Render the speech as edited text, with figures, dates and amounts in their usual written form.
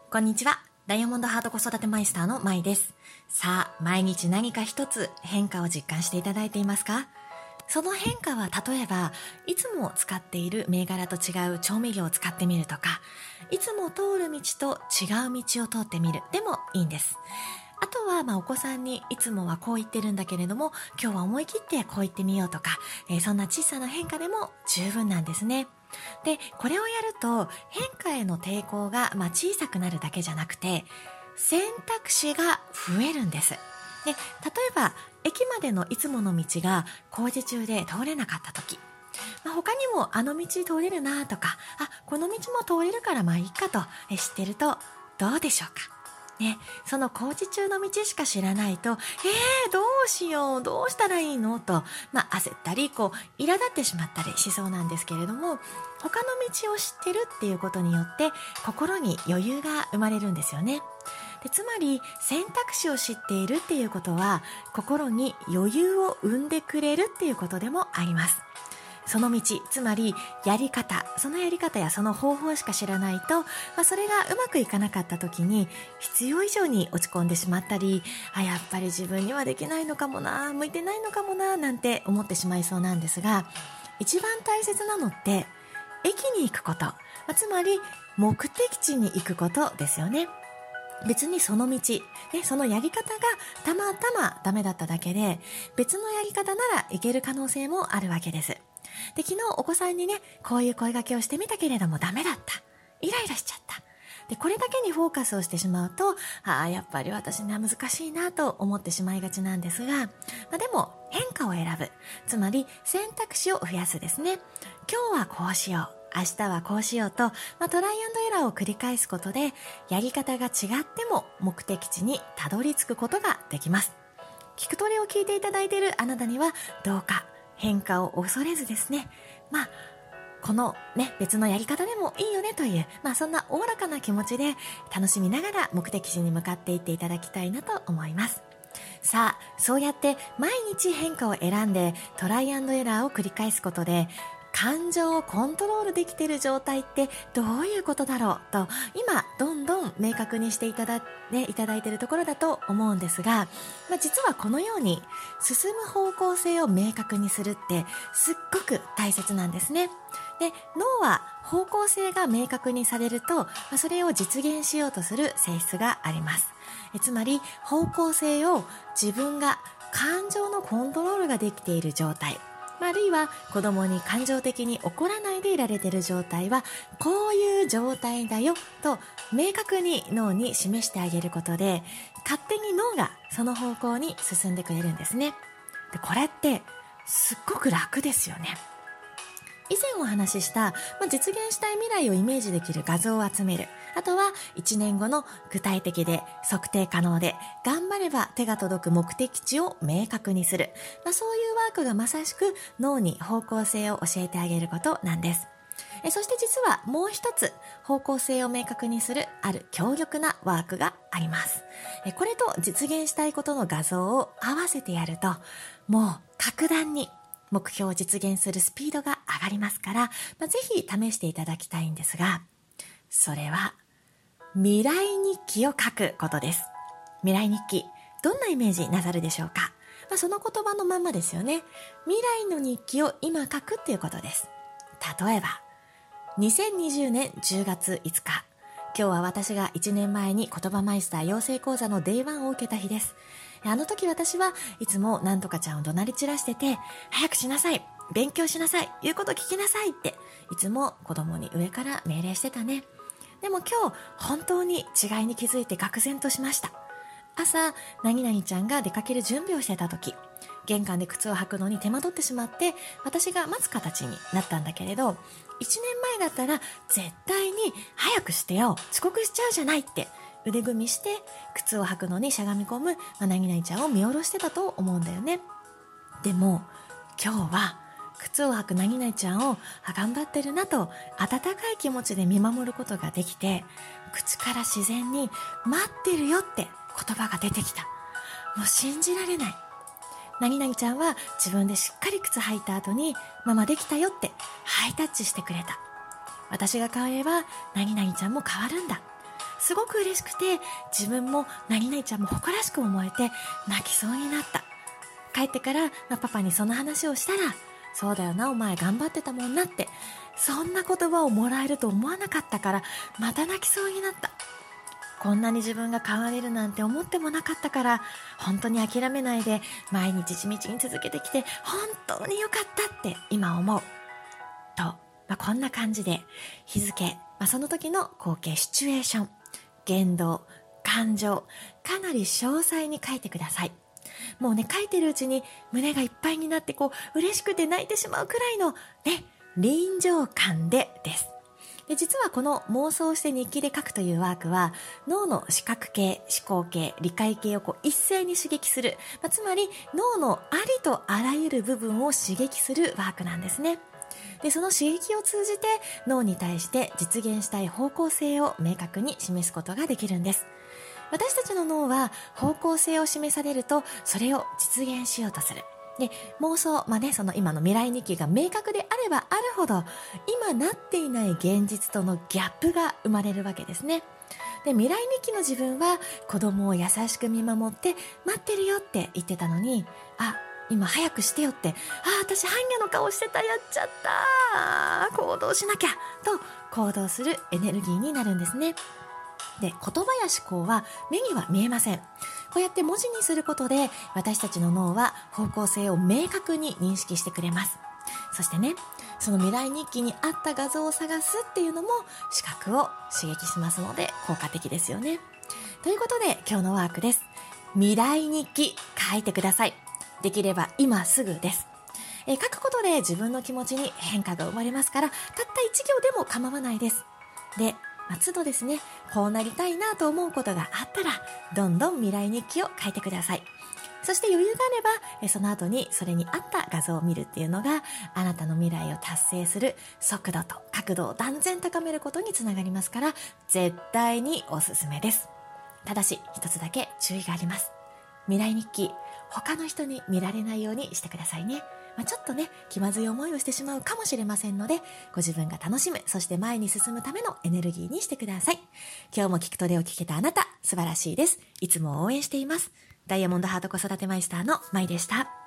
こんにちは。ダイヤモンドハート子育てマイスターのまいです。さあ、毎日何か一つ変化を実感していただいていますか？その変化は例えば、いつも使っている銘柄と違う調味料を使ってみるとか、いつも通る道と違う道を通ってみるでもいいんです。あとはお子さんにいつもはこう言ってるんだけれども、今日は思い切ってこう言ってみようとか、そんな小さな変化でも十分なんですね。で、これをやると変化への抵抗が小さくなるだけじゃなくて、選択肢が増えるんです。で、例えば駅までのいつもの道が工事中で通れなかった時、他にもあの道通れるなとか、この道も通れるからいいかと知ってるとどうでしょうかね。その工事中の道しか知らないと、どうしよう、どうしたらいいのと、焦ったり、苛立ってしまったりしそうなんですけれども、他の道を知ってるっていうことによって、心に余裕が生まれるんですよね。で、つまり、選択肢を知っているっていうことは、心に余裕を生んでくれるっていうことでもあります。その道、つまりやり方、そのやり方やその方法しか知らないと、それがうまくいかなかった時に必要以上に落ち込んでしまったり、やっぱり自分にはできないのかもな、向いてないのかもな、なんて思ってしまいそうなんですが、一番大切なのって駅に行くこと、つまり目的地に行くことですよね。別にその道、そのやり方がたまたまダメだっただけで、別のやり方ならいける可能性もあるわけです。で、昨日お子さんにこういう声掛けをしてみたけれどもダメだった。イライラしちゃった。で、これだけにフォーカスをしてしまうと、やっぱり私には難しいなと思ってしまいがちなんですが、でも変化を選ぶ。つまり選択肢を増やすですね。今日はこうしよう。明日はこうしようと、トライアンドエラーを繰り返すことで、やり方が違っても目的地にたどり着くことができます。聞くトレを聞いていただいているあなたには、どうか変化を恐れずですね、この別のやり方でもいいよねという、そんなおおらかな気持ちで楽しみながら目的地に向かっていっていただきたいなと思います。さあ、そうやって毎日変化を選んでトライアンドエラーを繰り返すことで、感情をコントロールできている状態ってどういうことだろうと、今どんどん明確にしていただいているところだと思うんですが、実はこのように進む方向性を明確にするってすっごく大切なんですね。で、脳は方向性が明確にされると、それを実現しようとする性質があります。つまり方向性を自分が感情のコントロールができている状態、あるいは子供に感情的に怒らないでいられている状態はこういう状態だよと明確に脳に示してあげることで、勝手に脳がその方向に進んでくれるんですね。で、これってすっごく楽ですよね。以前お話しした、実現したい未来をイメージできる画像を集める。あとは1年後の具体的で測定可能で頑張れば手が届く目的地を明確にする。そういうワークがまさしく脳に方向性を教えてあげることなんです。そして実はもう一つ方向性を明確にするある強力なワークがあります。これと実現したいことの画像を合わせてやると、もう格段に目標を実現するスピードが上がりますから、ぜひ試していただきたいんですが、それは未来日記を書くことです。未来日記、どんなイメージなさるでしょうか？その言葉のまんまですよね。未来の日記を今書くっていうことです。例えば、2020年10月5日、今日は私が1年前に言葉マイスター養成講座の Day1 を受けた日です。あの時私はいつもなんとかちゃんを怒鳴り散らしてて、早くしなさい、勉強しなさい、言うこと聞きなさいっていつも子供に上から命令してたね。でも今日本当に違いに気づいて愕然としました。朝、なぎなぎちゃんが出かける準備をしてた時、玄関で靴を履くのに手間取ってしまって私が待つ形になったんだけれど、1年前だったら絶対に早くしてよ、遅刻しちゃうじゃないって腕組みして靴を履くのにしゃがみ込むなぎなぎちゃんを見下ろしてたと思うんだよね。でも今日は靴を履くなぎなぎちゃんを頑張ってるなと温かい気持ちで見守ることができて、口から自然に待ってるよって言葉が出てきた。もう信じられない。なぎなぎちゃんは自分でしっかり靴履いた後にママできたよってハイタッチしてくれた。私が変わればなぎなぎちゃんも変わるんだ。 すごく嬉しくて、自分も何々ちゃんも誇らしく思えて泣きそうになった。帰ってから、パパにその話をしたら、そうだよな、お前頑張ってたもんなって、そんな言葉をもらえると思わなかったから、また泣きそうになった。こんなに自分が変われるなんて思ってもなかったから、本当に諦めないで毎日地道に続けてきて本当に良かったって今思う。と、こんな感じで日付、その時の光景、シチュエーション、言動、感情、かなり詳細に書いてください。もうね、書いてるうちに胸がいっぱいになって嬉しくて泣いてしまうくらいのね、臨場感です。で、実はこの妄想して日記で書くというワークは、脳の視覚系、思考系、理解系を一斉に刺激する、つまり脳のありとあらゆる部分を刺激するワークなんですね。で、その刺激を通じて脳に対して実現したい方向性を明確に示すことができるんです。私たちの脳は方向性を示されるとそれを実現しようとする。で、妄想、その今の未来日記が明確であればあるほど、今なっていない現実とのギャップが生まれるわけですね。で、未来日記の自分は子供を優しく見守って待ってるよって言ってたのに、今早くしてよって、私般若の顔してた、やっちゃった、行動しなきゃと行動するエネルギーになるんですね。で、言葉や思考は目には見えません。こうやって文字にすることで私たちの脳は方向性を明確に認識してくれます。そしてね、その未来日記に合った画像を探すっていうのも視覚を刺激しますので効果的ですよね。ということで今日のワークです。未来日記書いてください。できれば今すぐです。書くことで自分の気持ちに変化が生まれますから、たった1行でも構わないです。で、都度ですね、こうなりたいなと思うことがあったら、どんどん未来日記を書いてください。そして余裕があれば、その後にそれに合った画像を見るっていうのが、あなたの未来を達成する速度と角度を断然高めることにつながりますから、絶対におすすめです。ただし、一つだけ注意があります。未来日記、他の人に見られないようにしてくださいね。ちょっとね、気まずい思いをしてしまうかもしれませんので、ご自分が楽しむ、そして前に進むためのエネルギーにしてください。今日も聞くトレを聞けたあなた、素晴らしいです。いつも応援しています。ダイヤモンドハート子育てマイスターのまいでした。